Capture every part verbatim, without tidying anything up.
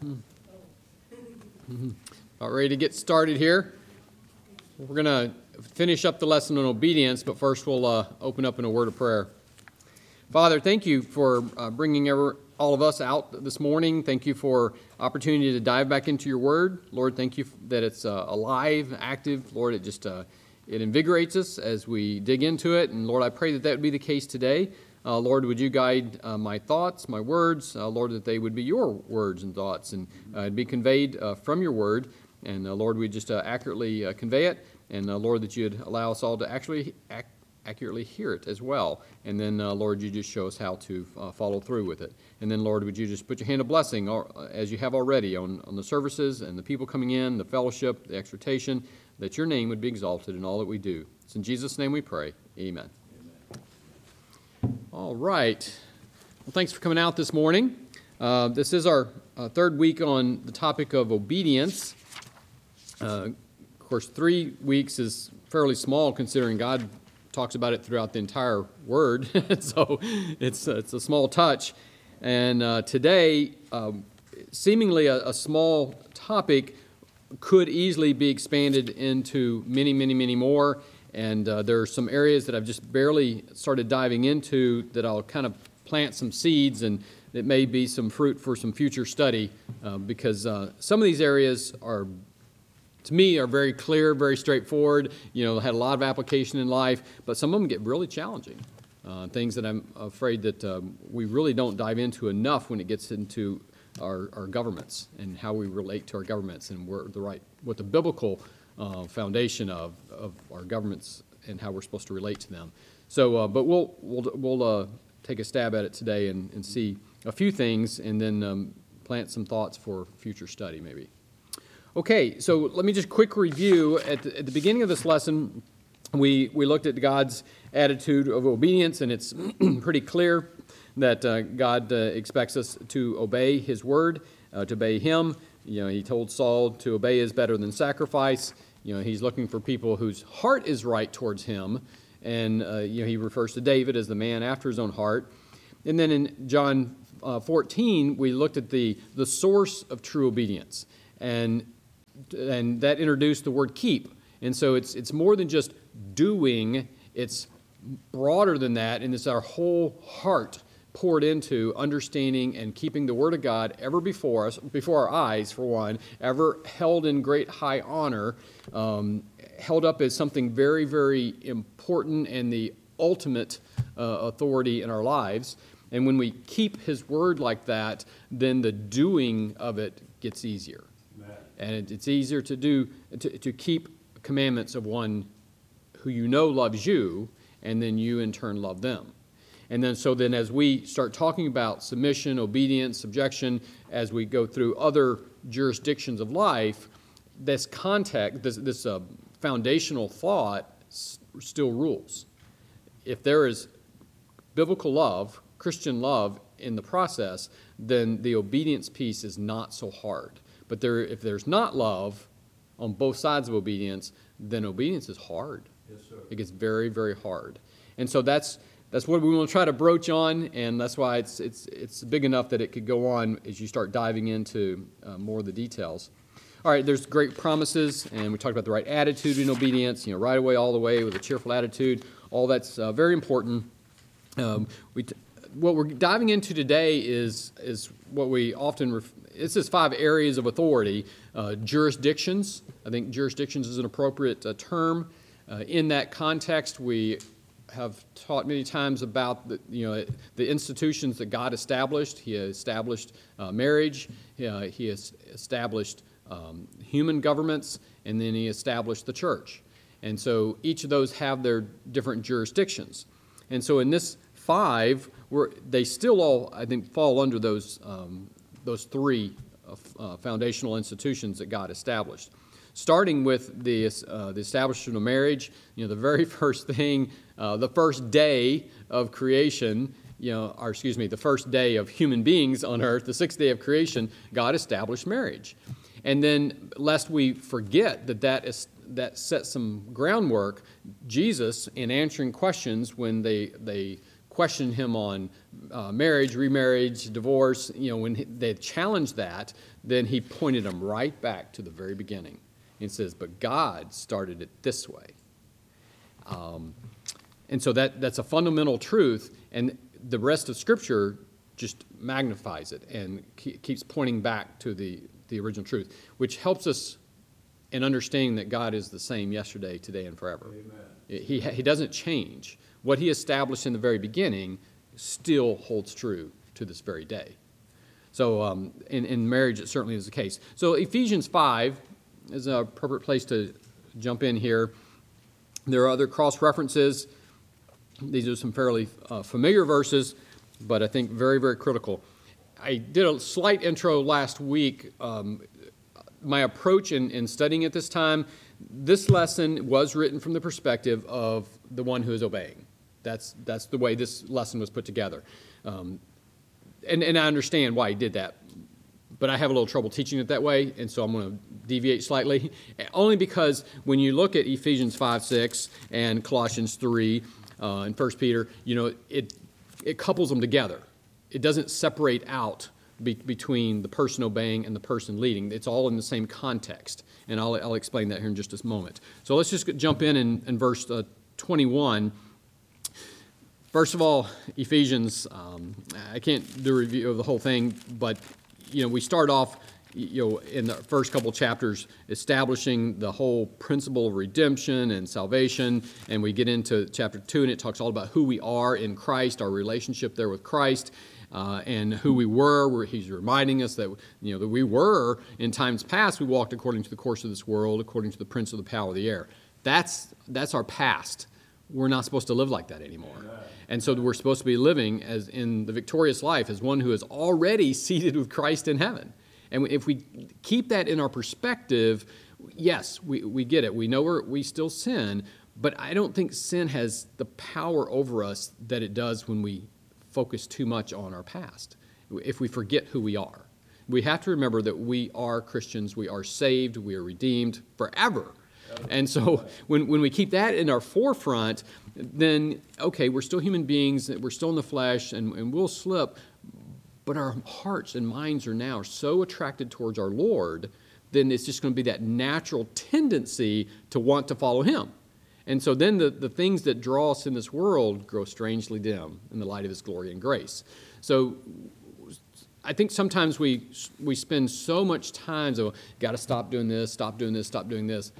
Mm-hmm. About ready to get started here. We're going to finish up the lesson on obedience, but first we'll uh, open up in a word of prayer. Father, thank you for uh, bringing ever, all of us out this morning. Thank you for opportunity to dive back into your word. Lord, thank you that it's uh, alive, active. Lord, it just uh, it invigorates us as we dig into it. And Lord, I pray that that would be the case today. Uh, Lord, would you guide uh, my thoughts, my words, uh, Lord, that they would be your words and thoughts and uh, be conveyed uh, from your word. And uh, Lord, we just uh, accurately uh, convey it. And uh, Lord, that you'd allow us all to actually ac- accurately hear it as well. And then, uh, Lord, you just show us how to uh, follow through with it. And then, Lord, would you just put your hand of blessing, or, uh, as you have already, on, on the services and the people coming in, the fellowship, the exhortation, that your name would be exalted in all that we do. It's in Jesus' name we pray. Amen. All right. Well, thanks for coming out this morning. Uh, this is our uh, third week on the topic of obedience. Uh, of course, three weeks is fairly small considering God talks about it throughout the entire Word. So it's, it's a small touch. And uh, today, um, seemingly a, a small topic could easily be expanded into many, many, many more. And uh, there are some areas that I've just barely started diving into that I'll kind of plant some seeds, and it may be some fruit for some future study uh, because uh, some of these areas are, to me, are very clear, very straightforward, you know, had a lot of application in life, but some of them get really challenging. Uh, things that I'm afraid that um, we really don't dive into enough when it gets into our, our governments and how we relate to our governments and where the right, what the biblical Uh, foundation of, of our governments and how we're supposed to relate to them. So, uh, but we'll we'll we'll uh, take a stab at it today and, and see a few things, and then um, plant some thoughts for future study, maybe. Okay, so let me just quick review. At the, at the beginning of this lesson, we we looked at God's attitude of obedience, and it's pretty clear that uh, God uh, expects us to obey His word, uh, to obey Him. You know, He told Saul to obey is better than sacrifice. You know, He's looking for people whose heart is right towards Him. And, uh, you know, He refers to David as the man after His own heart. And then in John uh, fourteen, we looked at the, the source of true obedience. And, and that introduced the word keep. And so it's, it's more than just doing. It's broader than that. And it's our whole heart poured into understanding and keeping the Word of God ever before us, before our eyes, for one, ever held in great high honor, um, held up as something very, very important and the ultimate uh, authority in our lives. And when we keep His Word like that, then the doing of it gets easier. Amen. And it's easier to do, to, to keep commandments of one who you know loves you, and then you in turn love them. And then so then as we start talking about submission, obedience, subjection, as we go through other jurisdictions of life, this context, this, this uh, foundational thought s- still rules. If there is biblical love, Christian love in the process, then the obedience piece is not so hard. But there, if there's not love on both sides of obedience, then obedience is hard. Yes, sir. It gets very, very hard. And so that's That's what we want to try to broach on, and that's why it's it's it's big enough that it could go on as you start diving into uh, more of the details. All right, there's great promises, and we talked about the right attitude in obedience, you know, right away, all the way, with a cheerful attitude. All that's uh, very important. Um, we t- what we're diving into today is is what we often ref- it's just five areas of authority. Uh, jurisdictions. I think jurisdictions is an appropriate uh, term. Uh, in that context, we have taught many times about the, you know, the institutions that God established. He established uh, marriage. Uh, he has established um, human governments, and then He established the church. And so each of those have their different jurisdictions. And so in this five, we're, they still all, I think, fall under those um, those three uh, uh, foundational institutions that God established. Starting with the uh, the establishment of marriage, you know, the very first thing, uh, the first day of creation, you know, or excuse me, the first day of human beings on earth, the sixth day of creation, God established marriage. And then, lest we forget that that is that set some groundwork, Jesus, in answering questions when they they questioned Him on uh, marriage, remarriage, divorce, you know, when he, they challenged that, then he pointed them right back to the very beginning. He says, but God started it this way. Um, and so that that's a fundamental truth, and the rest of Scripture just magnifies it and ke- keeps pointing back to the, the original truth, which helps us in understanding that God is the same yesterday, today, and forever. Amen. He, he doesn't change. What he established in the very beginning still holds true to this very day. So um, in, in marriage, it certainly is the case. So Ephesians five is an appropriate place to jump in here. There are other cross-references. These are some fairly uh, familiar verses, but I think very, very critical. I did a slight intro last week. Um, my approach in, in studying at this time, this lesson was written from the perspective of the one who is obeying. That's that's the way this lesson was put together. Um, and, and I understand why he did that, but I have a little trouble teaching it that way, and so I'm going to deviate slightly, only because when you look at Ephesians five, six, and Colossians three, uh, and First Peter, you know, it it couples them together. It doesn't separate out be, between the person obeying and the person leading. It's all in the same context, and I'll, I'll explain that here in just a moment. So let's just jump in in, in verse uh, twenty-one. First of all, Ephesians, um, I can't do a review of the whole thing, but, you know, we start off, you know, in the first couple chapters establishing the whole principle of redemption and salvation, and we get into chapter two, and it talks all about who we are in Christ, our relationship there with Christ, uh, and who we were. Where he's reminding us that, you know, that we were, in times past, we walked according to the course of this world, according to the prince of the power of the air. That's, that's our past. We're not supposed to live like that anymore. Amen. And so we're supposed to be living as in the victorious life as one who is already seated with Christ in heaven. And if we keep that in our perspective, yes, we, we get it. We know we're, we still sin, but I don't think sin has the power over us that it does when we focus too much on our past, if we forget who we are. We have to remember that we are Christians, we are saved, we are redeemed forever. And so when, when we keep that in our forefront, then, okay, we're still human beings, we're still in the flesh, and, and we'll slip, but our hearts and minds are now so attracted towards our Lord, then it's just going to be that natural tendency to want to follow Him. And so then the, the things that draw us in this world grow strangely dim in the light of His glory and grace. So I think sometimes we we spend so much time, so got to stop doing this, stop doing this, stop doing this.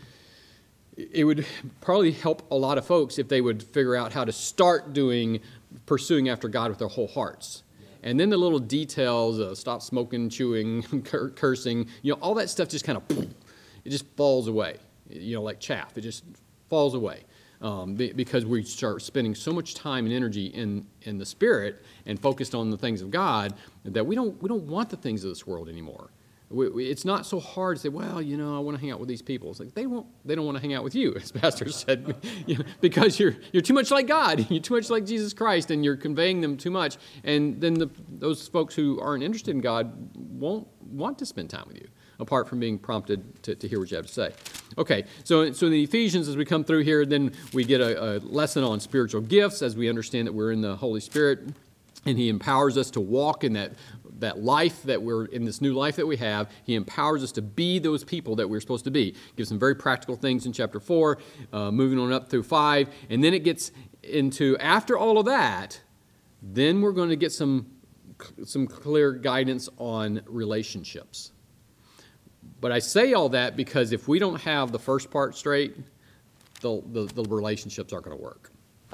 It would probably help a lot of folks if they would figure out how to start doing, pursuing after God with their whole hearts. And then the little details, uh, stop smoking, chewing, cur- cursing, you know, all that stuff just kind of, it just falls away, you know, like chaff. It just falls away um, be, because we start spending so much time and energy in, in the Spirit and focused on the things of God that we don't we don't want the things of this world anymore. We, we, it's not so hard to say, well, you know, I want to hang out with these people. It's like they won't. They don't want to hang out with you, as Pastor said, you know, because you're you're too much like God. You're too much like Jesus Christ, and you're conveying them too much. And then the, those folks who aren't interested in God won't want to spend time with you, apart from being prompted to, to hear what you have to say. Okay, so so in the Ephesians, as we come through here, then we get a, a lesson on spiritual gifts, as we understand that we're in the Holy Spirit, and He empowers us to walk in that. that life that we're in, this new life that we have. He empowers us to be those people that we're supposed to be. Gives some very practical things in chapter four, uh, moving on up through five, and then it gets into, after all of that, then we're going to get some, some clear guidance on relationships. But I say all that because if we don't have the first part straight, the, the, the relationships aren't going to work.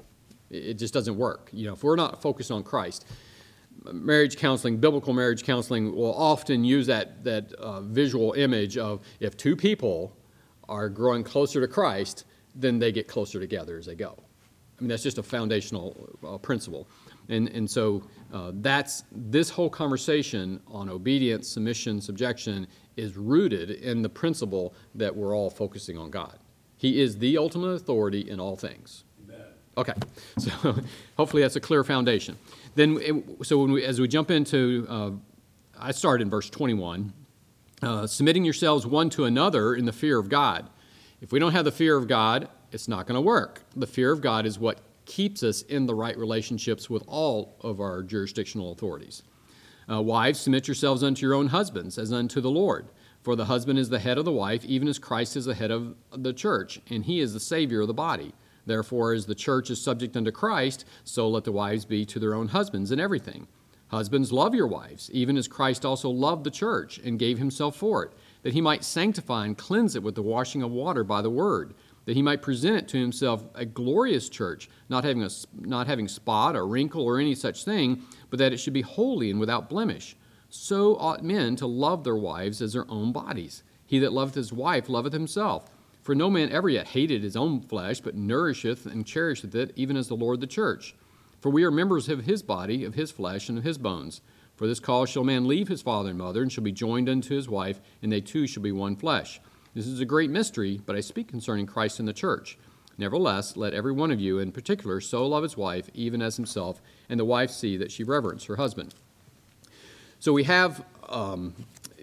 It just doesn't work. You know, if we're not focused on Christ. Marriage counseling, biblical marriage counseling will often use that, that uh, visual image of if two people are growing closer to Christ, then they get closer together as they go. I mean, that's just a foundational uh, principle. And, and so uh, that's this whole conversation on obedience, submission, subjection is rooted in the principle that we're all focusing on God. He is the ultimate authority in all things. Amen. Okay, so hopefully that's a clear foundation. Then, it, so when we, as we jump into, uh, I start in verse twenty-one, uh, submitting yourselves one to another in the fear of God. If we don't have the fear of God, it's not going to work. The fear of God is what keeps us in the right relationships with all of our jurisdictional authorities. Uh, wives, submit yourselves unto your own husbands as unto the Lord. For the husband is the head of the wife, even as Christ is the head of the church, and he is the Savior of the body. Therefore, as the church is subject unto Christ, so let the wives be to their own husbands in everything. Husbands, love your wives, even as Christ also loved the church and gave himself for it, that he might sanctify and cleanse it with the washing of water by the word, that he might present it to himself a glorious church, not having, a, not having spot or wrinkle or any such thing, but that it should be holy and without blemish. So ought men to love their wives as their own bodies. He that loveth his wife loveth himself. For no man ever yet hated his own flesh, but nourisheth and cherisheth it, even as the Lord the church. For we are members of his body, of his flesh, and of his bones. For this cause shall a man leave his father and mother, and shall be joined unto his wife, and they two shall be one flesh. This is a great mystery, but I speak concerning Christ and the church. Nevertheless, let every one of you in particular so love his wife, even as himself, and the wife see that she reverence her husband. So we have, um,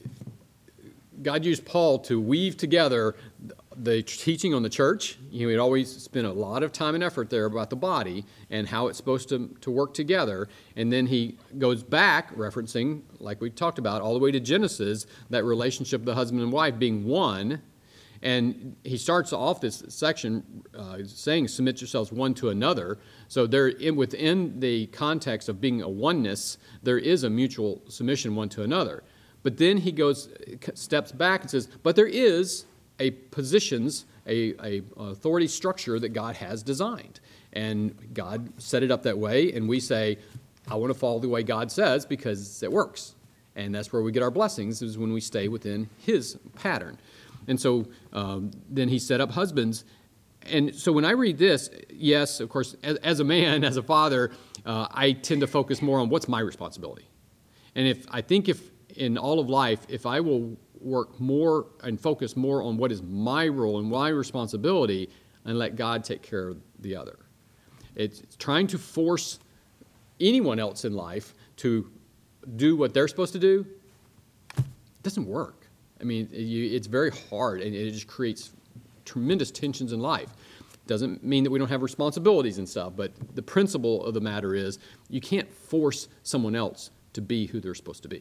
God used Paul to weave together the teaching on the church. You know, he'd always spent a lot of time and effort there about the body and how it's supposed to, to work together. And then he goes back, referencing, like we talked about, all the way to Genesis, that relationship of the husband and wife being one. And he starts off this section uh, saying, submit yourselves one to another. So there, in, within the context of being a oneness, there is a mutual submission one to another. But then he goes, steps back and says, but there is a positions, a, a authority structure that God has designed. And God set it up that way, and we say, I want to follow the way God says because it works. And that's where we get our blessings, is when we stay within his pattern. And so um, then he set up husbands. And so when I read this, yes, of course, as, as a man, as a father, uh, I tend to focus more on what's my responsibility. And if I think if in all of life, if I will work more and focus more on what is my role and my responsibility and let God take care of the other. It's trying to force anyone else in life to do what they're supposed to do. It doesn't work. I mean, you, it's very hard, and it just creates tremendous tensions in life. Doesn't mean that we don't have responsibilities and stuff, but the principle of the matter is you can't force someone else to be who they're supposed to be.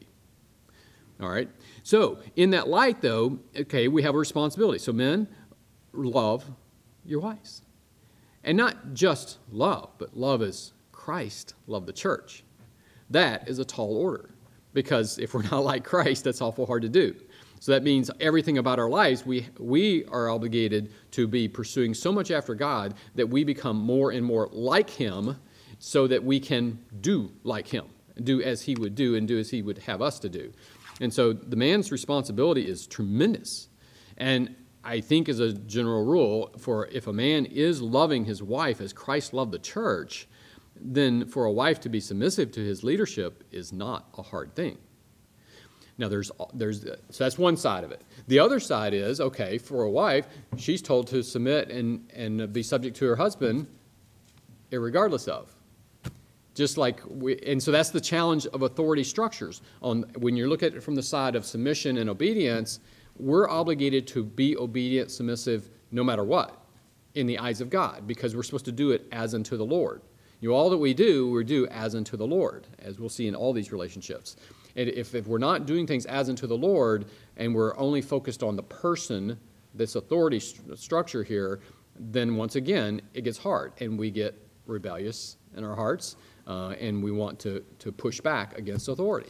All right? So, in that light, though, okay, we have a responsibility. So, men, love your wives. And not just love, but love as Christ loved the church. That is a tall order, because if we're not like Christ, that's awful hard to do. So that means everything about our lives, we we are obligated to be pursuing so much after God that we become more and more like him so that we can do like him, do as he would do and do as he would have us to do. And so the man's responsibility is tremendous. And I think as a general rule, for if a man is loving his wife as Christ loved the church, then for a wife to be submissive to his leadership is not a hard thing. Now, there's, there's, so that's one side of it. The other side is, okay, for a wife, she's told to submit and, and be subject to her husband irregardless of. Just like, we, and so that's the challenge of authority structures. On, when you look at it from the side of submission and obedience, we're obligated to be obedient, submissive, no matter what, in the eyes of God, because we're supposed to do it as unto the Lord. You know, all that we do, we do as unto the Lord, as we'll see in all these relationships. And if, if we're not doing things as unto the Lord, and we're only focused on the person, this authority st- structure here, then once again, it gets hard, and we get rebellious in our hearts, uh, and we want to, to push back against authority.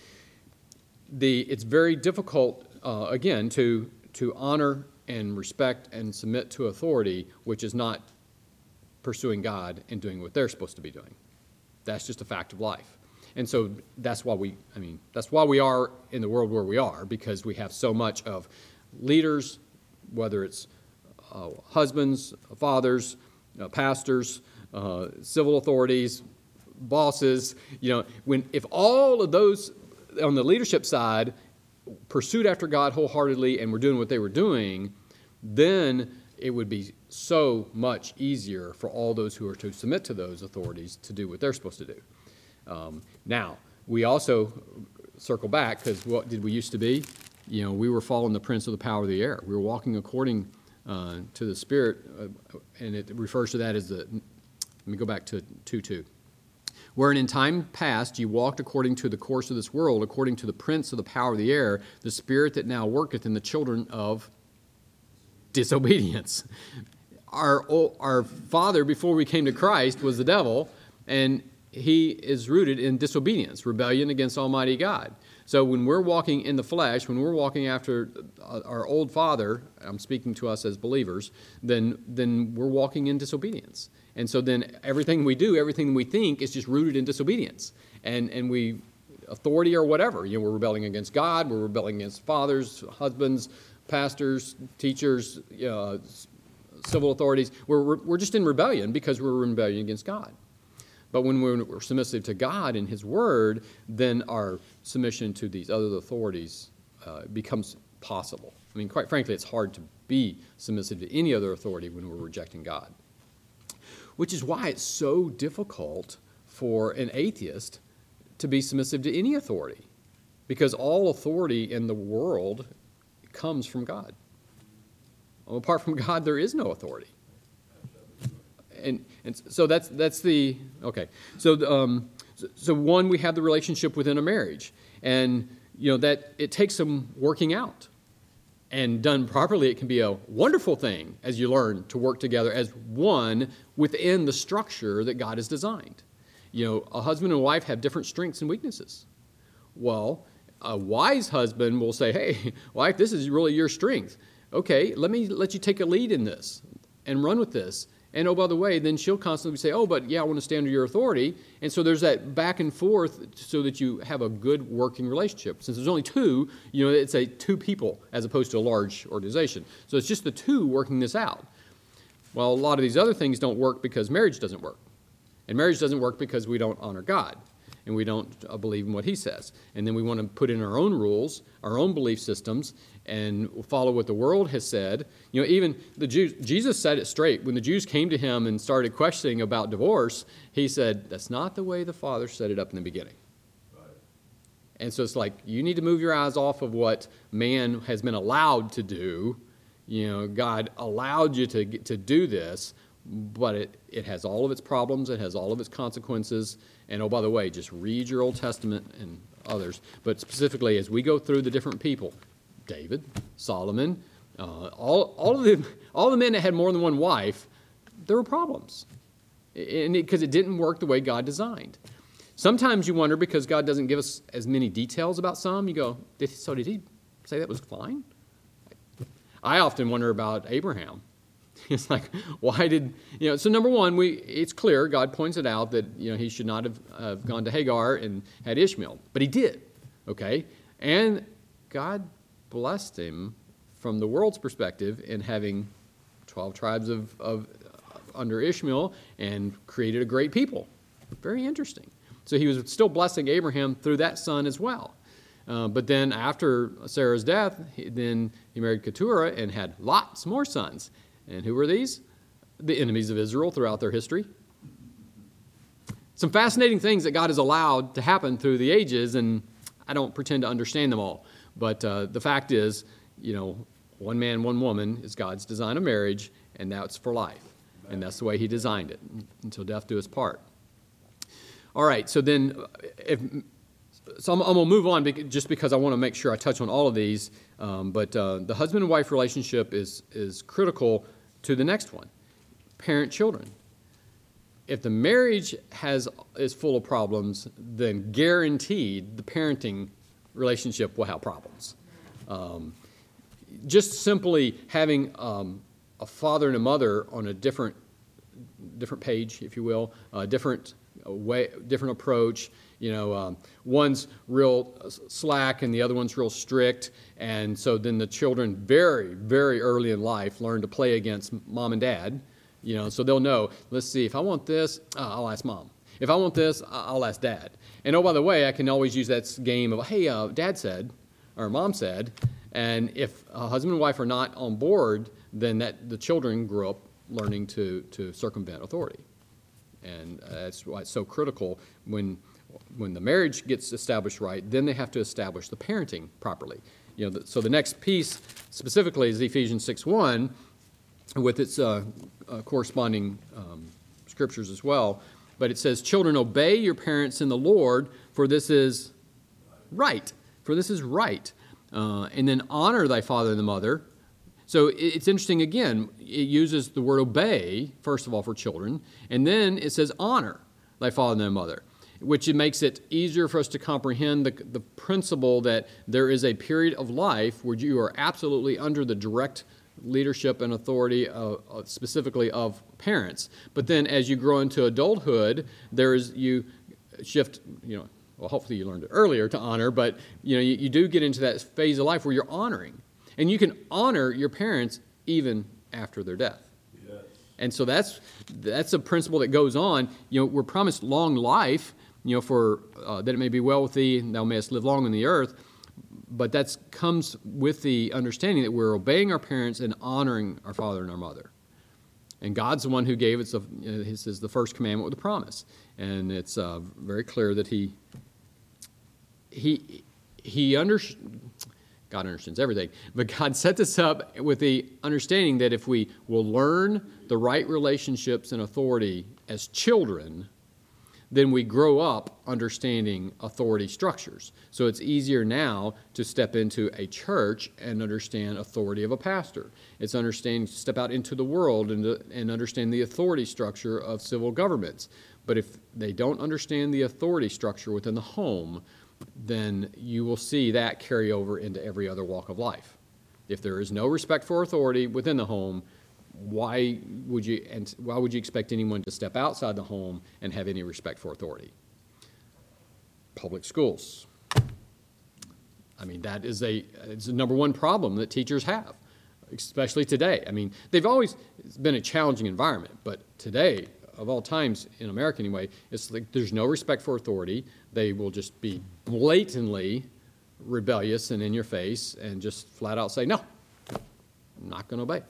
The, it's very difficult, uh, again, to, to honor and respect and submit to authority, which is not pursuing God and doing what they're supposed to be doing. That's just a fact of life. And so that's why we, I mean, that's why we are in the world where we are, because we have so much of leaders, whether it's uh, husbands, fathers, uh, pastors, uh, civil authorities, bosses, you know, when if all of those on the leadership side pursued after God wholeheartedly and were doing what they were doing, then it would be so much easier for all those who are to submit to those authorities to do what they're supposed to do. Um, now, we also circle back, because what did we used to be? You know, we were following the prince of the power of the air. We were walking according uh, to the Spirit, uh, and it refers to that as the Let me go back to two two. Wherein in time past ye walked according to the course of this world, according to the prince of the power of the air, the spirit that now worketh in the children of disobedience. Our, our father, before we came to Christ, was the devil, and he is rooted in disobedience, rebellion against Almighty God. So when we're walking in the flesh, when we're walking after our old father, I'm speaking to us as believers, then, then we're walking in disobedience. And so then everything we do, everything we think is just rooted in disobedience. And, and we, authority or whatever, you know, we're rebelling against God, we're rebelling against fathers, husbands, pastors, teachers, uh, civil authorities. We're, we're just in rebellion because we're in rebellion against God. But when we're submissive to God and His Word, then our submission to these other authorities uh, becomes possible. I mean, quite frankly, it's hard to be submissive to any other authority when we're rejecting God. Which is why it's so difficult for an atheist to be submissive to any authority. Because all authority in the world comes from God. Well, apart from God, there is no authority. And, and so that's that's the, okay. So, um, so, so one, we have the relationship within a marriage. And, you know, that it takes some working out. And done properly, it can be a wonderful thing as you learn to work together as one within the structure that God has designed. You know, a husband and wife have different strengths and weaknesses. Well, a wise husband will say, hey, wife, this is really your strength. Okay, let me let you take a lead in this and run with this. And oh, by the way, then she'll constantly say, oh, but yeah, I want to stay under your authority. And so there's that back and forth so that you have a good working relationship. Since there's only two, you know, it's a two people as opposed to a large organization. So it's just the two working this out. Well, a lot of these other things don't work because marriage doesn't work. And marriage doesn't work because we don't honor God. And we don't uh, believe in what He says. And then we want to put in our own rules, our own belief systems, and follow what the world has said. You know, even the Jews, Jesus said it straight. When the Jews came to Him and started questioning about divorce, He said, that's not the way the Father set it up in the beginning. Right. And so it's like, you need to move your eyes off of what man has been allowed to do. You know, God allowed you to, to do this, but it, it has all of its problems, it has all of its consequences. And oh, by the way, just read your Old Testament and others. But specifically, as we go through the different people, David, Solomon, uh, all, all, of the, all the men that had more than one wife, there were problems. Because it, it didn't work the way God designed. Sometimes you wonder, because God doesn't give us as many details about some, you go, did, so did He say that was fine? I often wonder about Abraham. It's like, why did, you know, so number one, we it's clear, God points it out that, you know, he should not have uh, gone to Hagar and had Ishmael. But he did, okay? And God blessed him from the world's perspective in having twelve tribes of, of uh, under Ishmael and created a great people. Very interesting. So he was still blessing Abraham through that son as well. Uh, but then after Sarah's death, he, then he married Keturah and had lots more sons. And who were these? The enemies of Israel throughout their history. Some fascinating things that God has allowed to happen through the ages, and I don't pretend to understand them all. But uh, the fact is, you know, one man, one woman is God's design of marriage, and that's for life. And that's the way He designed it, until death do us part. All right, so then, if, so I'm, I'm going to move on just because I want to make sure I touch on all of these. Um, but uh, the husband and wife relationship is is critical to the next one, parent-children. If the marriage has is full of problems, then guaranteed the parenting relationship will have problems. Um, just simply having um, a father and a mother on a different different page, if you will, a different way, different approach. You know, um, one's real slack and the other one's real strict. And so then the children very, very early in life learn to play against mom and dad. You know, so they'll know, let's see, if I want this, uh, I'll ask mom. If I want this, I'll ask dad. And oh, by the way, I can always use that game of, hey, uh, dad said, or mom said. And if a husband and wife are not on board, then that the children grow up learning to, to circumvent authority. And uh, that's why it's so critical when when the marriage gets established right, then they have to establish the parenting properly. You know, the, so the next piece specifically is Ephesians six one with its uh, uh, corresponding um, scriptures as well. But it says, children, obey your parents in the Lord, for this is right. For this is right. Uh, and then honor thy father and the mother. So it's interesting, again, it uses the word obey, first of all, for children, and then it says honor thy father and thy mother, which it makes it easier for us to comprehend the, the principle that there is a period of life where you are absolutely under the direct leadership and authority of, of specifically of parents. But then as you grow into adulthood, there is, you shift, you know, well, hopefully you learned it earlier to honor, but you know, you, you do get into that phase of life where you're honoring. And you can honor your parents even after their death. Yes. And so that's that's a principle that goes on. You know, we're promised long life, you know, for uh, that it may be well with thee, and thou mayest live long on the earth. But that comes with the understanding that we're obeying our parents and honoring our father and our mother. And God's the one who gave us, this is the first commandment with a promise. And it's uh, very clear that he, he, he understands, God understands everything, but God set this up with the understanding that if we will learn the right relationships and authority as children, then we grow up understanding authority structures. So it's easier now to step into a church and understand authority of a pastor. It's understanding to step out into the world and, to, and understand the authority structure of civil governments. But if they don't understand the authority structure within the home, then you will see that carry over into every other walk of life. If there is no respect for authority within the home, why would you and why would you expect anyone to step outside the home and have any respect for authority? Public schools. I mean, that is a it's the number one problem that teachers have, especially today. I mean, they've always it's been a challenging environment, but today, of all times in America anyway, it's like there's no respect for authority. They will just be blatantly rebellious and in your face and just flat out say, no, I'm not going to obey.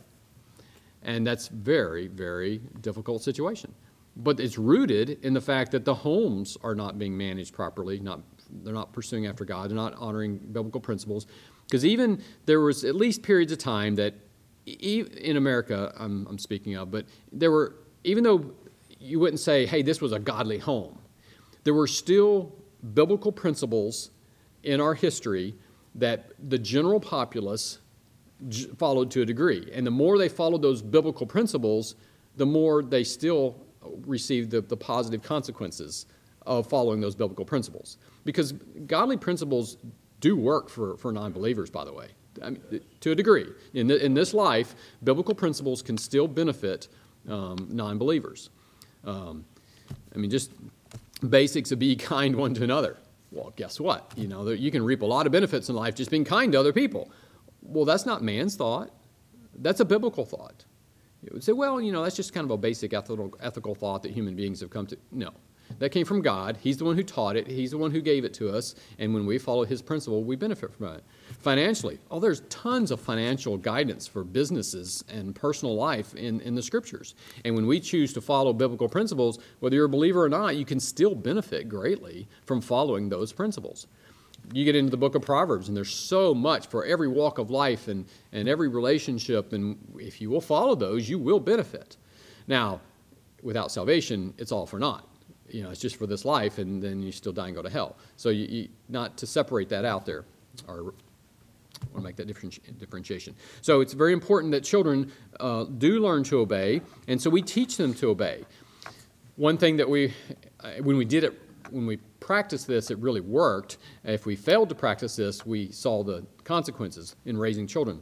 And that's very, very difficult situation. But it's rooted in the fact that the homes are not being managed properly, not they're not pursuing after God, they're not honoring biblical principles. Because even there was at least periods of time that e- in America, I'm, I'm speaking of, but there were, even though you wouldn't say, hey, this was a godly home, there were still biblical principles in our history that the general populace followed to a degree. And the more they followed those biblical principles, the more they still received the, the positive consequences of following those biblical principles. Because godly principles do work for, for non-believers, by the way, I mean, to a degree. In, the, in this life, biblical principles can still benefit um, non-believers. Um, I mean, just basics of be kind one to another. Well, guess what? You know, you can reap a lot of benefits in life just being kind to other people. Well, that's not man's thought. That's a biblical thought. You would say, well, you know, that's just kind of a basic ethical, ethical thought that human beings have come to. No. That came from God. He's the one who taught it. He's the one who gave it to us. And when we follow his principle, we benefit from it. Financially, oh, there's tons of financial guidance for businesses and personal life in, in the scriptures. And when we choose to follow biblical principles, whether you're a believer or not, you can still benefit greatly from following those principles. You get into the book of Proverbs, and there's so much for every walk of life and, and every relationship, and if you will follow those, you will benefit. Now, without salvation, it's all for naught. You know, it's just for this life, and then you still die and go to hell. So you, you, not to separate that out there, or I want to make that differenti- differentiation. So it's very important that children uh, do learn to obey, and so we teach them to obey. One thing that we, when we did it, when we practiced this, it really worked. If we failed to practice this, we saw the consequences in raising children.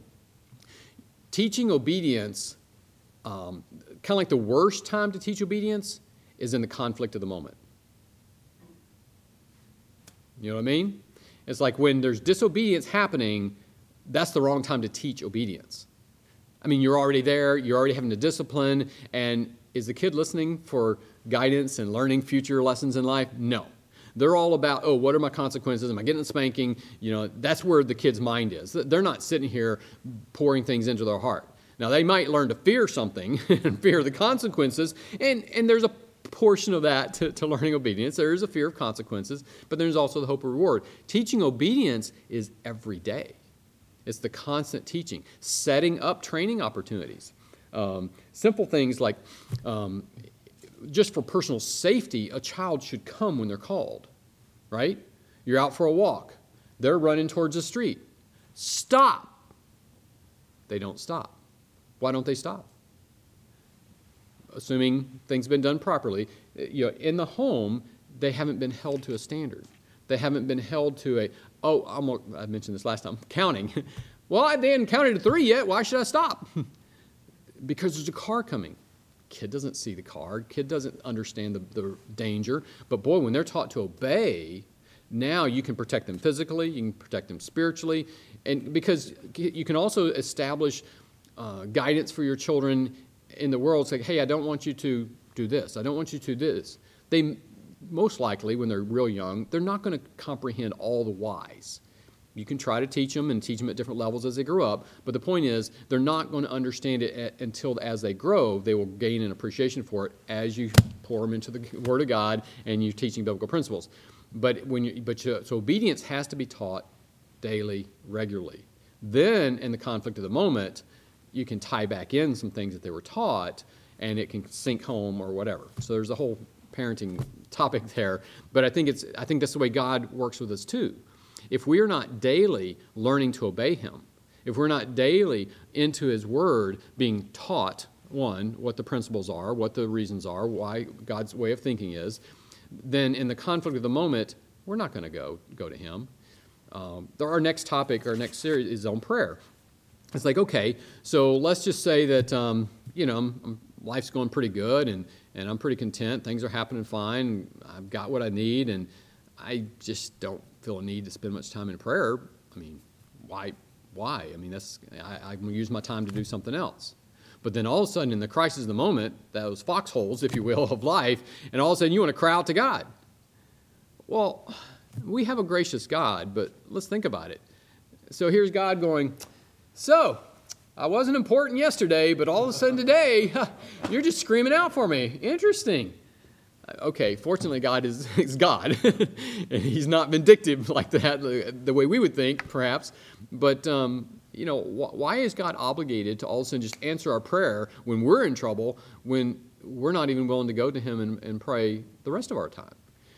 Teaching obedience, um, kind of like the worst time to teach obedience is in the conflict of the moment. You know what I mean? It's like when there's disobedience happening, that's the wrong time to teach obedience. I mean, you're already there, you're already having to discipline, and is the kid listening for guidance and learning future lessons in life? No. They're all about, oh, what are my consequences? Am I getting a spanking? You know, that's where the kid's mind is. They're not sitting here pouring things into their heart. Now, they might learn to fear something and fear the consequences, and, and there's a portion of that to, to learning obedience. There is a fear of consequences, but there's also the hope of reward. Teaching obedience is every day. It's the constant teaching, setting up training opportunities. Um, simple things like um, just for personal safety, a child should come when they're called, right? You're out for a walk. They're running towards the street. Stop. They don't stop. Why don't they stop? Assuming things have been done properly. You know, in the home, they haven't been held to a standard. They haven't been held to a, oh, I'm, I mentioned this last time, counting. Well, I didn't count to three yet. Why should I stop? Because there's a car coming. Kid doesn't see the car. Kid doesn't understand the, the danger. But boy, when they're taught to obey, now you can protect them physically. You can protect them spiritually. And because you can also establish uh, guidance for your children in the world. Say, hey, I don't want you to do this. I don't want you to do this. They most likely, when they're real young, they're not going to comprehend all the whys. You can try to teach them and teach them at different levels as they grow up, but the point is they're not going to understand it at, until as they grow, they will gain an appreciation for it as you pour them into the Word of God and you're teaching biblical principles. But when you, but you, so obedience has to be taught daily, regularly. Then, in the conflict of the moment, you can tie back in some things that they were taught, and it can sink home or whatever. So there's a whole parenting topic there, but I think it's I think that's the way God works with us too. If we are not daily learning to obey Him, if we're not daily into His Word being taught, one, what the principles are, what the reasons are, why God's way of thinking is, then in the conflict of the moment, we're not going to go go to Him. Um, our next topic, our next series is on prayer. It's like, okay, so let's just say that, um, you know, I'm, I'm, life's going pretty good, and, and I'm pretty content. Things are happening fine. I've got what I need, and I just don't feel a need to spend much time in prayer. I mean, why? Why? I mean, that's I, I'm going to use my time to do something else. But then all of a sudden, in the crisis of the moment, those foxholes, if you will, of life, and all of a sudden you want to cry out to God. Well, we have a gracious God, but let's think about it. So here's God going, so, I wasn't important yesterday, but all of a sudden today, you're just screaming out for me. Interesting. Okay, fortunately, God is, is God, and He's not vindictive like that, the way we would think, perhaps. But, um, you know, wh- why is God obligated to all of a sudden just answer our prayer when we're in trouble, when we're not even willing to go to Him and, and pray the rest of our time?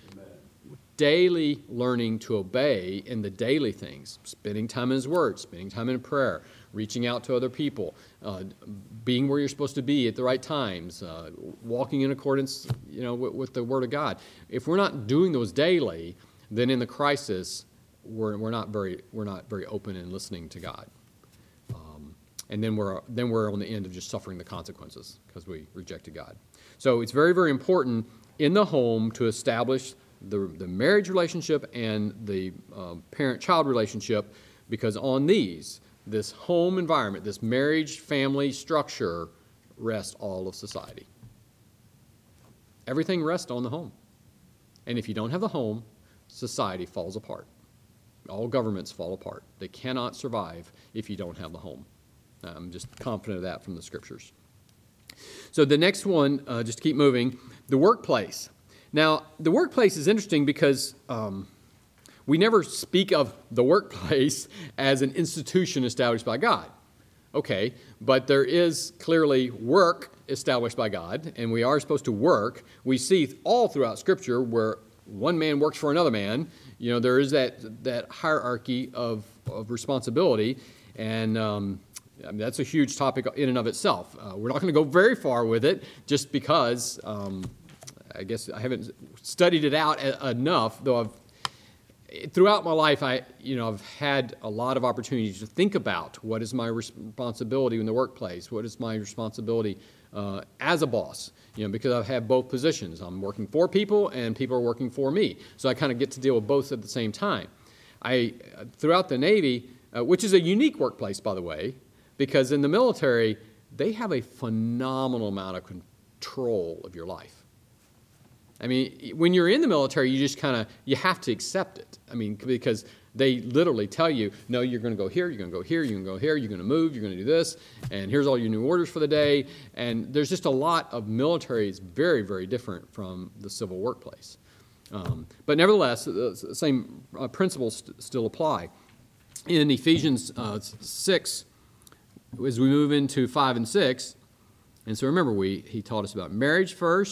Daily learning to obey in the daily things, spending time in His Word, spending time in prayer, reaching out to other people, uh, being where you're supposed to be at the right times, uh, walking in accordance, you know, with, with the Word of God. If we're not doing those daily, then in the crisis, we're we're not very we're not very open and listening to God, um, and then we're then we're on the end of just suffering the consequences because we rejected God. So it's very very important in the home to establish the, the marriage relationship and the uh, parent-child relationship, because on these, this home environment, this marriage family structure, rests all of society. Everything rests on the home. And if you don't have the home, society falls apart. All governments fall apart. They cannot survive if you don't have the home. I'm just confident of that from the Scriptures. So the next one, uh, just to keep moving, the workplace. Now, the workplace is interesting because um, we never speak of the workplace as an institution established by God. Okay, but there is clearly work established by God, and we are supposed to work. We see all throughout Scripture where one man works for another man. You know, there is that that hierarchy of, of responsibility, and um, I mean, that's a huge topic in and of itself. Uh, we're not going to go very far with it just because um, I guess I haven't studied it out a- enough, though I've Throughout my life, I, you know, I've had a lot of opportunities to think about what is my responsibility in the workplace, what is my responsibility uh, as a boss, you know, because I've had both positions. I'm working for people and people are working for me. So I kind of get to deal with both at the same time. I, throughout the Navy, uh, which is a unique workplace, by the way, because in the military, they have a phenomenal amount of control of your life. I mean, when you're in the military, you just kind of, you have to accept it. I mean, because they literally tell you, no, you're going to go here, you're going to go here, you're going to go here, you're going to move, you're going to do this, and here's all your new orders for the day. And there's just a lot of military is very, very different from the civil workplace. Um, but nevertheless, the same uh, principles st- still apply. In Ephesians uh, six, as we move into five and six, and so remember, we he taught us about marriage first,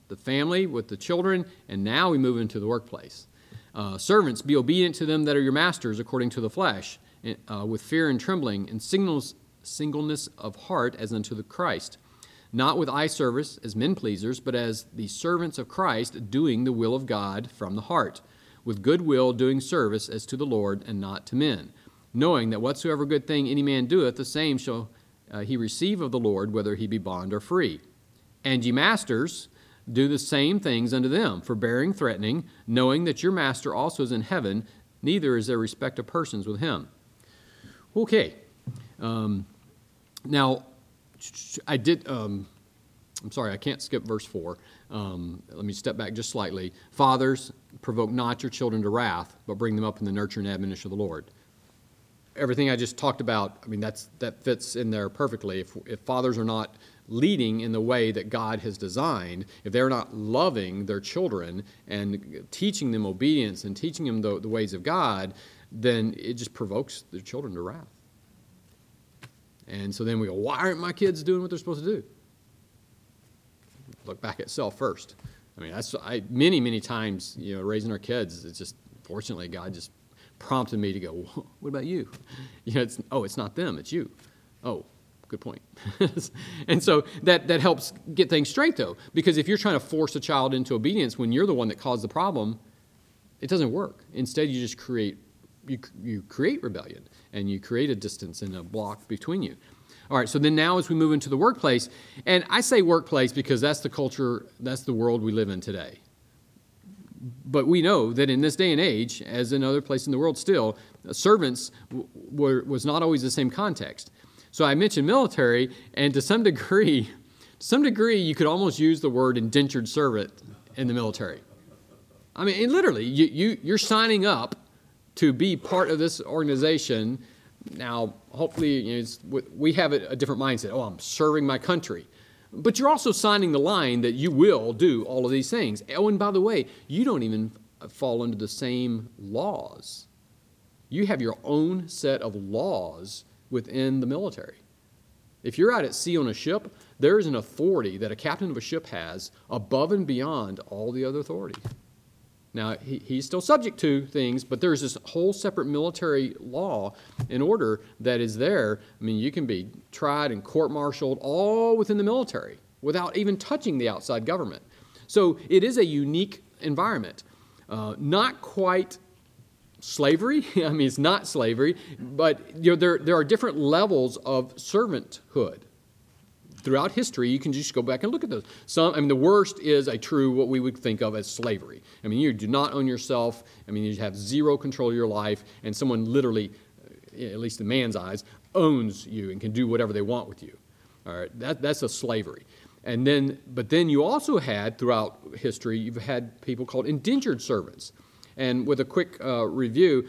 the family with the children, and now we move into the workplace. Uh, servants, be obedient to them that are your masters according to the flesh, uh, with fear and trembling, and signals, singleness of heart as unto the Christ, not with eye service as men pleasers, but as the servants of Christ, doing the will of God from the heart, with good will doing service as to the Lord and not to men, knowing that whatsoever good thing any man doeth, the same shall uh, he receive of the Lord, whether he be bond or free. And ye masters, do the same things unto them, forbearing, threatening, knowing that your master also is in heaven, neither is there respect of persons with him. Okay. Um, now, I did, um, I'm sorry, I can't skip verse four. Um, let me step back just slightly. Fathers, provoke not your children to wrath, but bring them up in the nurture and admonition of the Lord. Everything I just talked about, I mean, that's that fits in there perfectly. If, if fathers are not leading in the way that God has designed, if they're not loving their children and teaching them obedience and teaching them the, the ways of God, then it just provokes their children to wrath. And so then we go, why aren't my kids doing what they're supposed to do? Look back at self first. I mean, that's I many, many times, you know, raising our kids, it's just, fortunately, God just prompted me to go, what about you? You know, it's, oh, it's not them, it's you. Oh, good point. And so that, that helps get things straight, though, because if you're trying to force a child into obedience when you're the one that caused the problem, it doesn't work. Instead, you just create You, you create rebellion, and you create a distance and a block between you. All right, so then now as we move into the workplace, and I say workplace because that's the culture, that's the world we live in today. But we know that in this day and age, as in other places in the world still, servants w- were, was not always the same context. So I mentioned military, and to some degree, to some degree, you could almost use the word indentured servant in the military. I mean, and literally, you, you, you're signing up to be part of this organization. Now, hopefully, you know, it's, we have a different mindset. Oh, I'm serving my country. But you're also signing the line that you will do all of these things. Oh, and by the way, you don't even fall under the same laws. You have your own set of laws within the military. If you're out at sea on a ship, there is an authority that a captain of a ship has above and beyond all the other authorities. Now, he, he's still subject to things, but there's this whole separate military law and order that is there. I mean, you can be tried and court-martialed all within the military without even touching the outside government. So it is a unique environment. Uh, not quite slavery. I mean, it's not slavery, but you know, there, there are different levels of servanthood. Throughout history, you can just go back and look at those. Some, I mean, the worst is a true, what we would think of as slavery. I mean, you do not own yourself. I mean, you have zero control of your life, and someone literally, at least in man's eyes, owns you and can do whatever they want with you. All right, that, that's a slavery. And then, but then you also had, throughout history, you've had people called indentured servants. And with a quick uh, review,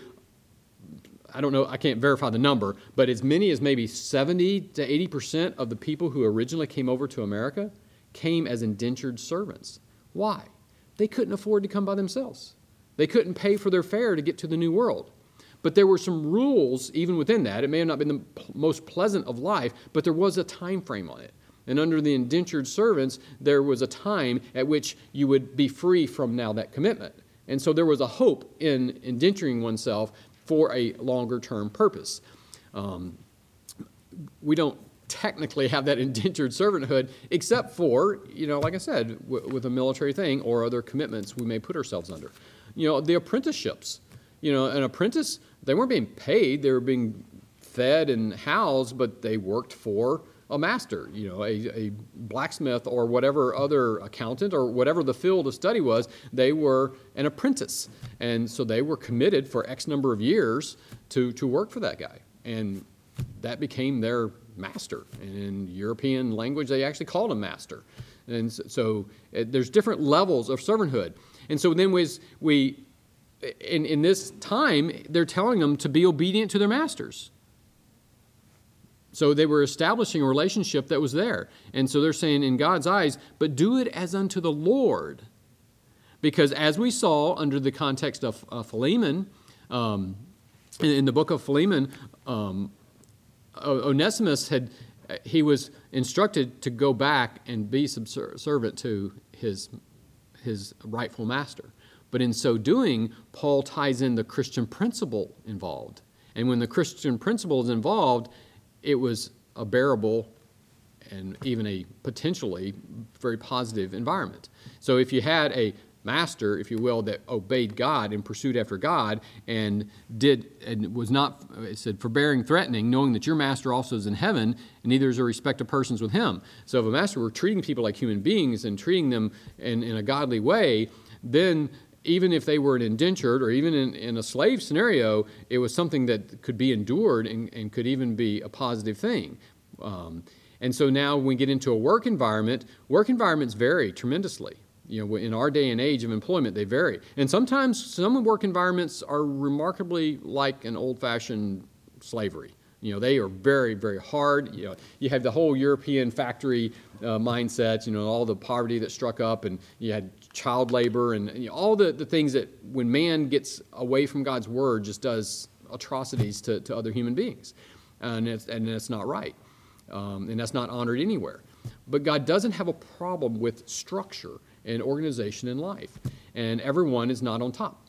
I don't know, I can't verify the number, but as many as maybe seventy to eighty percent of the people who originally came over to America came as indentured servants. Why? They couldn't afford to come by themselves. They couldn't pay for their fare to get to the New World. But there were some rules even within that. It may have not been the most pleasant of life, but there was a time frame on it. And under the indentured servants, there was a time at which you would be free from now that commitment. And so there was a hope in indenturing oneself for a longer-term purpose. Um, we don't technically have that indentured servanthood, except for, you know, like I said, w- with a military thing or other commitments we may put ourselves under. You know, the apprenticeships. You know, an apprentice, they weren't being paid, they were being fed and housed, but they worked for a master, you know, a, a blacksmith or whatever other accountant or whatever the field of study was. They were an apprentice. And so they were committed for X number of years to, to work for that guy. And that became their master. And in European language, they actually called him master. And so, so it, there's different levels of servanthood. And so then was we, in, in this time, they're telling them to be obedient to their masters. So they were establishing a relationship that was there. And so they're saying, in God's eyes, but do it as unto the Lord. Because as we saw under the context of uh, Philemon, um, in, in the book of Philemon, um, Onesimus had, he was instructed to go back and be subservient to his his rightful master. But in so doing, Paul ties in the Christian principle involved. And when the Christian principle is involved, it was a bearable and even a potentially very positive environment. So if you had a master, if you will, that obeyed God and pursued after God and did and was not, it said, forbearing, threatening, knowing that your master also is in heaven, and neither is there respect of persons with him. So if a master were treating people like human beings and treating them in, in a godly way, then even if they were an indentured or even in, in a slave scenario, it was something that could be endured and, and could even be a positive thing. Um, and so now when we get into a work environment, work environments vary tremendously. You know, in our day and age of employment, they vary. And sometimes some work environments are remarkably like an old-fashioned slavery. You know, they are very, very hard. You know, you have the whole European factory uh, mindset, you know, all the poverty that struck up, and you had child labor and you know, all the, the things that when man gets away from God's word just does atrocities to, to other human beings. And it's, and it's not right. Um, and that's not honored anywhere. But God doesn't have a problem with structure and organization in life. And everyone is not on top.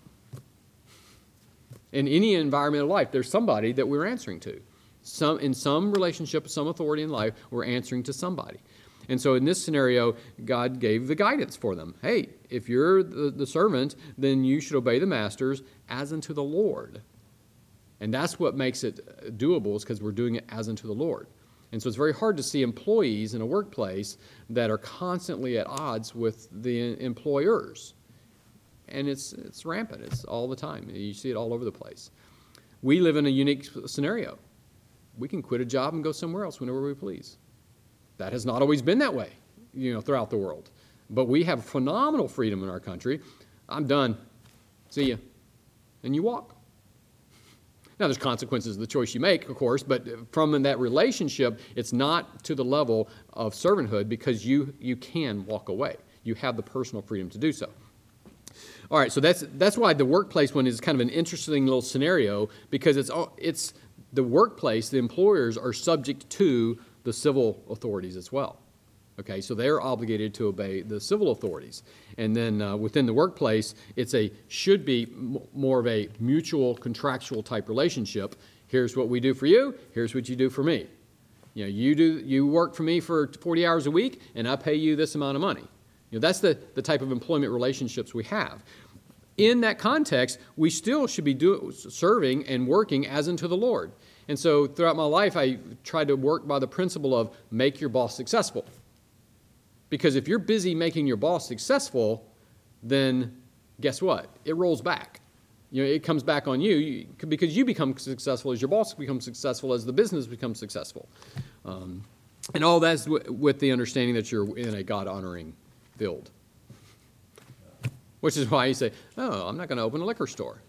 In any environment of life, there's somebody that we're answering to. Some, in some relationship, some authority in life, we're answering to somebody. And so in this scenario, God gave the guidance for them. Hey, if you're the, the servant, then you should obey the masters as unto the Lord. And that's what makes it doable, is because we're doing it as unto the Lord. And so it's very hard to see employees in a workplace that are constantly at odds with the employers. And it's it's rampant. It's all the time. You see it all over the place. We live in a unique scenario. We can quit a job and go somewhere else whenever we please. That has not always been that way, you know, throughout the world. But we have phenomenal freedom in our country. I'm done. See ya. And you walk. Now, there's consequences of the choice you make, of course, but from that relationship, it's not to the level of servanthood because you you can walk away. You have the personal freedom to do so. All right, so that's that's why the workplace one is kind of an interesting little scenario, because it's it's the workplace, the employers are subject to the civil authorities as well. Okay, so they're obligated to obey the civil authorities. And then uh, within the workplace, it's a should be m- more of a mutual contractual type relationship. Here's what we do for you. Here's what you do for me. You know, you do you work for me for forty hours a week, and I pay you this amount of money. You know, that's the, the type of employment relationships we have. In that context, we still should be do, serving and working as unto the Lord. And so throughout my life, I tried to work by the principle of make your boss successful. Because if you're busy making your boss successful, then guess what? It rolls back. You know, it comes back on you, you because you become successful as your boss becomes successful, as the business becomes successful. Um, and all that's w- with the understanding that you're in a God-honoring field. Which is why you say, oh, I'm not going to open a liquor store.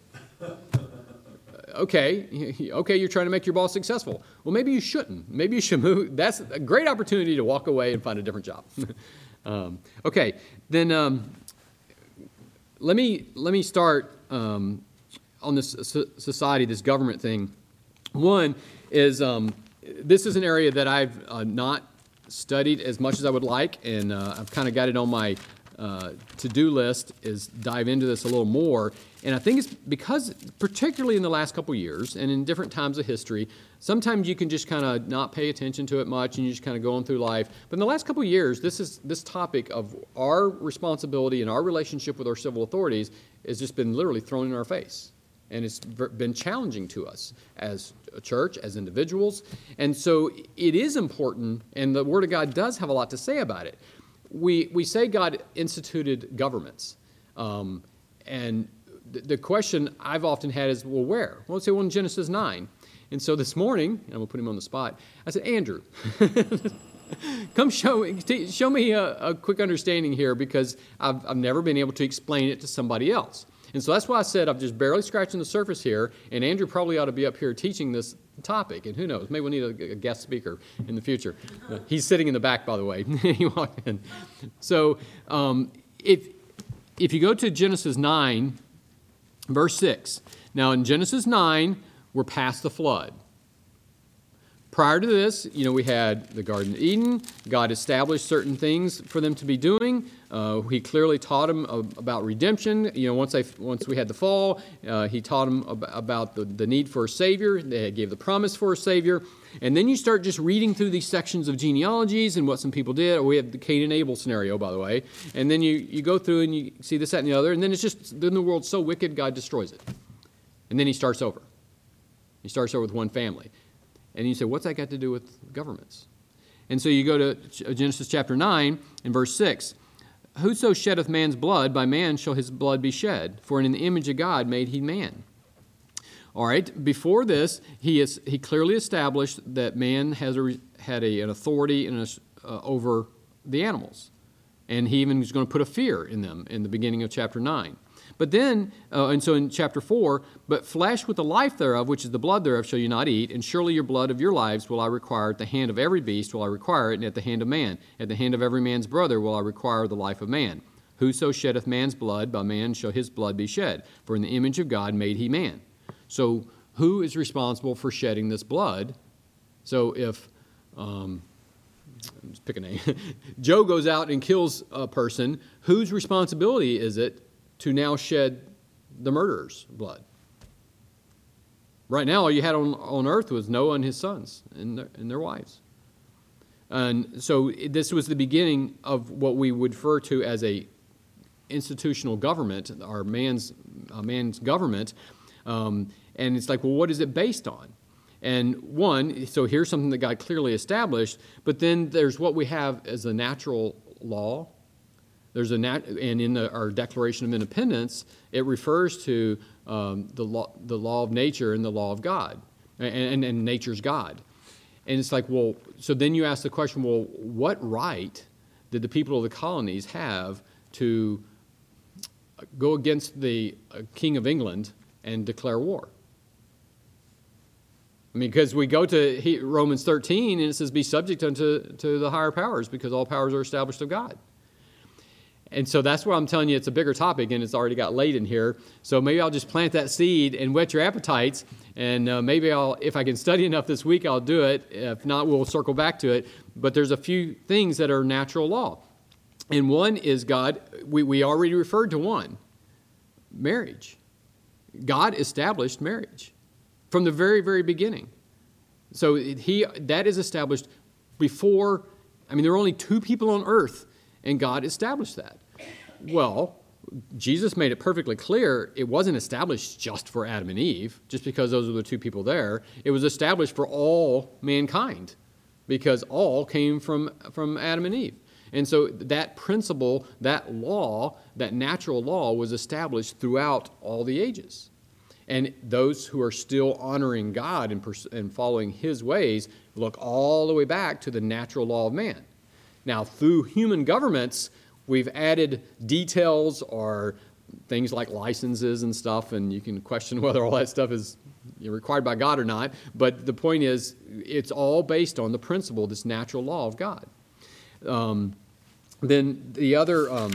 Okay, okay, you're trying to make your boss successful. Well, maybe you shouldn't. Maybe you should move. That's a great opportunity to walk away and find a different job. um, okay, then um, let me let me start um, on this society, this government thing. One is um, this is an area that I've uh, not studied as much as I would like, and uh, I've kind of got it on my uh, to-do list is dive into this a little more. And I think it's because, particularly in the last couple years and in different times of history, sometimes you can just kind of not pay attention to it much and you just kind of go on through life. But in the last couple of years, this is this topic of our responsibility and our relationship with our civil authorities has just been literally thrown in our face. And it's been challenging to us as a church, as individuals. And so it is important, and the Word of God does have a lot to say about it. We we say God instituted governments. Um, and th- the question I've often had is, well, where? Well, let's say well, in Genesis nine. And so this morning, and I'm going to put him on the spot, I said, Andrew, come show, show me a, a quick understanding here, because I've, I've never been able to explain it to somebody else. And so that's why I said I'm just barely scratching the surface here, and Andrew probably ought to be up here teaching this topic, and who knows, maybe we'll need a, a guest speaker in the future. Uh, he's sitting in the back, by the way. He walked in. So um, if, if you go to Genesis nine, verse six, now in Genesis nine, we're past the flood. Prior to this, you know, we had the Garden of Eden. God established certain things for them to be doing. Uh, he clearly taught them about redemption. You know, once they, once we had the fall, uh, he taught them ab- about the, the need for a Savior. They gave the promise for a Savior. And then you start just reading through these sections of genealogies and what some people did. We have the Cain and Abel scenario, by the way. And then you, you go through and you see this, that, and the other. And then it's just, then the world's so wicked, God destroys it. And then he starts over. He starts over with one family. And you say, what's that got to do with governments? And so you go to Genesis chapter nine and verse six. Whoso sheddeth man's blood, by man shall his blood be shed, for in the image of God made he man. All right, before this, he is, he clearly established that man has a, had a, an authority in a, uh, over the animals. And he even was going to put a fear in them in the beginning of chapter nine. But then, uh, and so in chapter four, but flesh with the life thereof, which is the blood thereof, shall you not eat, and surely your blood of your lives will I require at the hand of every beast will I require it, and at the hand of man. At the hand of every man's brother will I require the life of man. Whoso sheddeth man's blood, by man shall his blood be shed. For in the image of God made he man. So who is responsible for shedding this blood? So if, um, let's pick a name, Joe goes out and kills a person, whose responsibility is it to now shed the murderer's blood? Right now, all you had on, on earth was Noah and his sons and their, and their wives. And so this was the beginning of what we would refer to as a institutional government, our man's, uh, man's government. Um, and it's like, well, what is it based on? And one, so here's something that God clearly established, but then there's what we have as a natural law. There's a nat- and in the, our Declaration of Independence, it refers to um, the law, the law of nature and the law of God, and, and, and nature's God. And it's like, well, so then you ask the question, well, what right did the people of the colonies have to go against the uh, King of England and declare war? I mean, because we go to he, Romans thirteen, and it says, be subject unto to the higher powers, because all powers are established of God. And so that's why I'm telling you it's a bigger topic, and it's already got late in here. So maybe I'll just plant that seed and whet your appetites, and uh, maybe I'll, if I can study enough this week, I'll do it. If not, we'll circle back to it. But there's a few things that are natural law. And one is God, we, we already referred to one, marriage. God established marriage from the very, very beginning. So he that is established before, I mean, there are only two people on earth, and God established that. Well, Jesus made it perfectly clear it wasn't established just for Adam and Eve, just because those were the two people there. It was established for all mankind, because all came from, from Adam and Eve. And so that principle, that law, that natural law was established throughout all the ages. And those who are still honoring God and, pers- and following his ways look all the way back to the natural law of man. Now, through human governments, we've added details or things like licenses and stuff, and you can question whether all that stuff is required by God or not. But the point is, it's all based on the principle, this natural law of God. Um, then the other, um,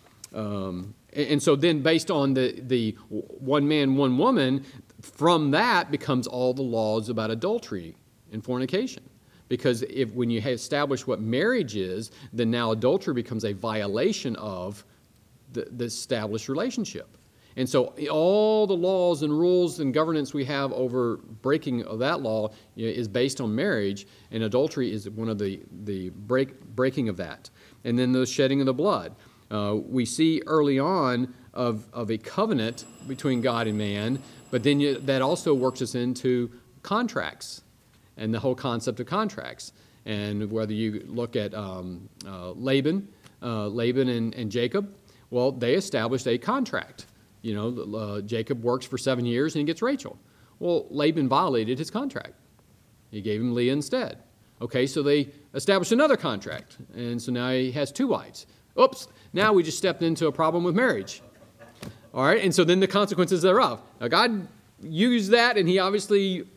um, and, and so then based on the, the one man, one woman, from that becomes all the laws about adultery and fornication. Because if when you establish what marriage is, then now adultery becomes a violation of the, the established relationship. And so all the laws and rules and governance we have over breaking of that law, you know, is based on marriage, and adultery is one of the, the break, breaking of that. And then the shedding of the blood. Uh, we see early on of, of a covenant between God and man, but then you, that also works us into contracts and the whole concept of contracts. And whether you look at um, uh, Laban, uh, Laban and, and Jacob, well, they established a contract. You know, uh, Jacob works for seven years and he gets Rachel. Well, Laban violated his contract. He gave him Leah instead. Okay, so they established another contract, and so now he has two wives. Oops, now we just stepped into a problem with marriage. All right, and so then the consequences thereof. Now, God used that, and he obviously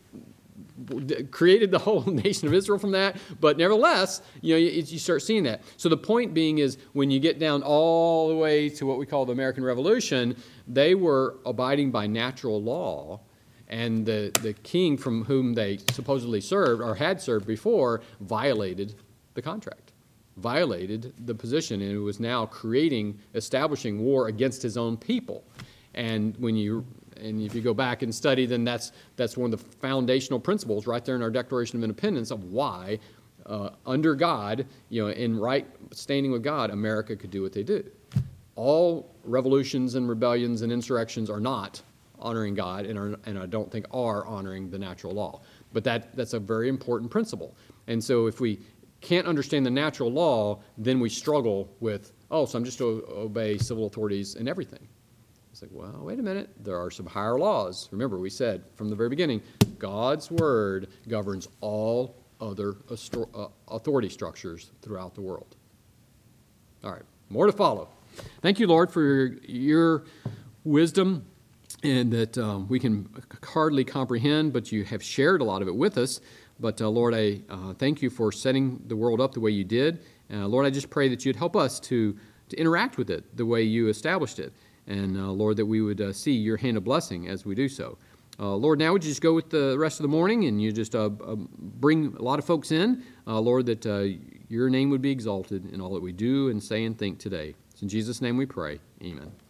created the whole nation of Israel from that, but nevertheless, you know, you, you start seeing that. So the point being is, when you get down all the way to what we call the American Revolution, they were abiding by natural law, And the, the king from whom they supposedly served or had served before violated the contract, violated the position, and it was now creating, establishing war against his own people. And when you and if you go back and study, then that's that's one of the foundational principles right there in our Declaration of Independence of why, uh, under God, you know, in right standing with God, America could do what they do. All revolutions and rebellions and insurrections are not honoring God, and, are, and I don't think are honoring the natural law. But that that's a very important principle. And so if we can't understand the natural law, then we struggle with, oh, so I'm just to obey civil authorities in everything. It's like, well, wait a minute. There are some higher laws. Remember, we said from the very beginning, God's word governs all other authority structures throughout the world. All right, more to follow. Thank you, Lord, for your, your wisdom, and that um, we can hardly comprehend, but you have shared a lot of it with us. But, uh, Lord, I uh, thank you for setting the world up the way you did. Uh, Lord, I just pray that you'd help us to, to interact with it the way you established it. And, uh, Lord, that we would uh, see your hand of blessing as we do so. Uh, Lord, now would you just go with the rest of the morning and you just uh, uh, bring a lot of folks in. Uh, Lord, that uh, your name would be exalted in all that we do and say and think today. It's in Jesus' name we pray. Amen.